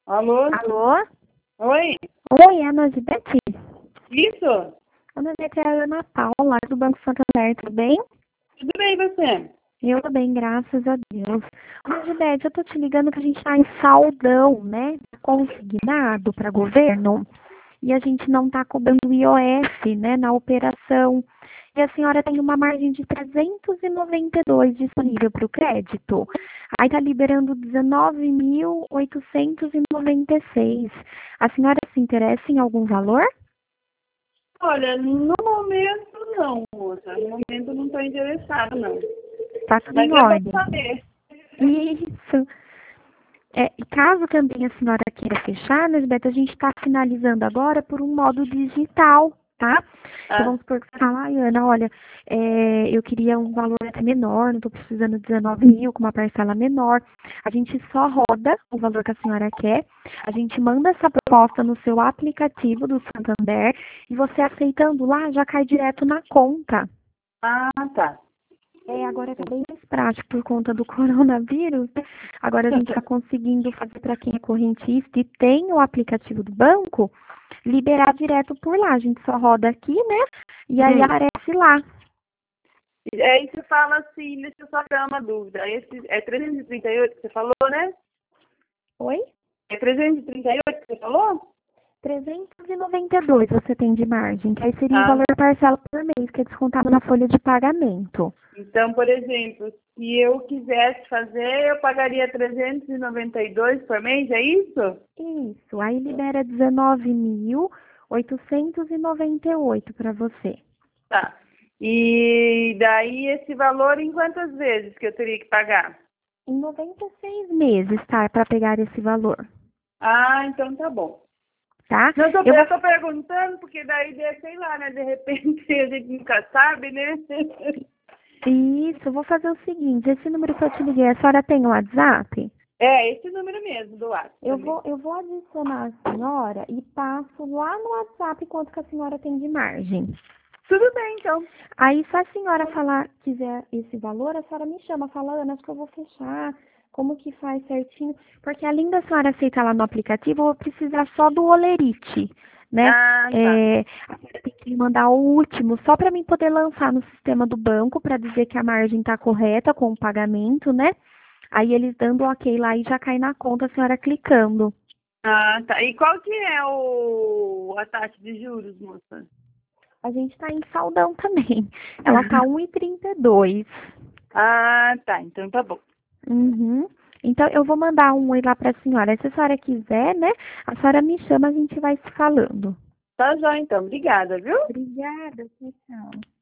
Alô? Alô? Oi? Oi, é a Nozibete? Isso? A Nozibete é a Ana Paula, do Banco Santander, tudo bem? Tudo bem, e você? Eu tô bem, graças a Deus. Nozibete, eu tô te ligando que a gente tá em saldão, né? Consignado para governo. E a gente não tá cobrando IOF, né, na operação. E a senhora tem uma margem de 392 disponível para o crédito. Aí tá liberando 19.896. A senhora se interessa em algum valor? Olha, no momento não, moça. No momento não estou interessada, não. Tá tudo Mas em é bom ordem. saber. Isso. E caso também a senhora queira fechar, né, Beto, a gente está finalizando agora por um modo digital, tá? Então Ah, vamos supor que você fala, ai, Ana, olha, eu queria um valor até menor, não estou precisando de 19 mil, com uma parcela menor. A gente só roda o valor que a senhora quer, a gente manda essa proposta no seu aplicativo do Santander e você aceitando lá já cai direto na conta. tá. Agora tá bem mais prático por conta do coronavírus, né? Agora a gente está conseguindo fazer para quem é correntista e tem o aplicativo do banco, liberar direto por lá. A gente só roda aqui, né? E aí aparece lá. Aí você fala assim, deixa eu só tirar uma dúvida. Esse é 338 que você falou, né? Oi? É 338 que você falou? 392 você tem de margem, que aí seria o Ah, valor parcela por mês, que é descontado na folha de pagamento. então, por exemplo, se eu quisesse fazer, eu pagaria 392 por mês, é isso? Isso, aí libera 19.898 para você. Tá. E daí esse valor em quantas vezes que eu teria que pagar? Em 96 meses, tá? Para pegar esse valor, Ah, então tá bom. tá? Não, Eu vou. eu tô perguntando porque daí, sei lá, né? De repente a gente nunca sabe, né? Isso, eu vou fazer o seguinte, esse número que eu te liguei, a senhora tem o WhatsApp? É, esse número mesmo do WhatsApp também. Eu vou adicionar a senhora e passo lá no WhatsApp quanto que a senhora tem de margem. Tudo bem, então. Aí, se a senhora falar, quiser esse valor, a senhora me chama, fala, Ana, acho que eu vou fechar, como que faz certinho? Porque além da senhora aceitar lá no aplicativo, eu vou precisar só do Olerite, né? Ah, tá. A senhora tem que me mandar o último, só para mim poder lançar no sistema do banco, para dizer que a margem está correta com o pagamento, né? Aí eles dando ok lá e já cai na conta, a senhora clicando. Ah, tá. E qual que é a taxa de juros, moça? A gente está em saldão também. Ela tá 1,32. Ah, tá. Então tá bom. Uhum. Então, eu vou mandar um oi lá para a senhora. Se a senhora quiser, né? A senhora me chama, a gente vai se falando. Tá já, então. Obrigada, viu? Obrigada, tchau.